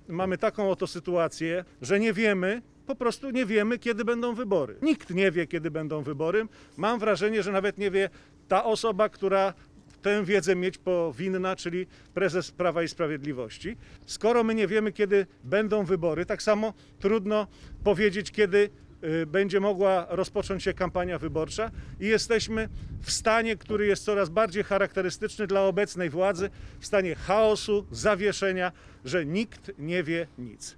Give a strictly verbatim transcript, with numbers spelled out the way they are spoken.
mamy taką oto sytuację, że nie wiemy, po prostu nie wiemy, kiedy będą wybory. Nikt nie wie, kiedy będą wybory. Mam wrażenie, że nawet nie wie ta osoba, która tę wiedzę mieć powinna, czyli prezes Prawa i Sprawiedliwości. Skoro my nie wiemy, kiedy będą wybory, tak samo trudno powiedzieć, kiedy będzie mogła rozpocząć się kampania wyborcza i jesteśmy w stanie, który jest coraz bardziej charakterystyczny dla obecnej władzy, w stanie chaosu, zawieszenia, że nikt nie wie nic.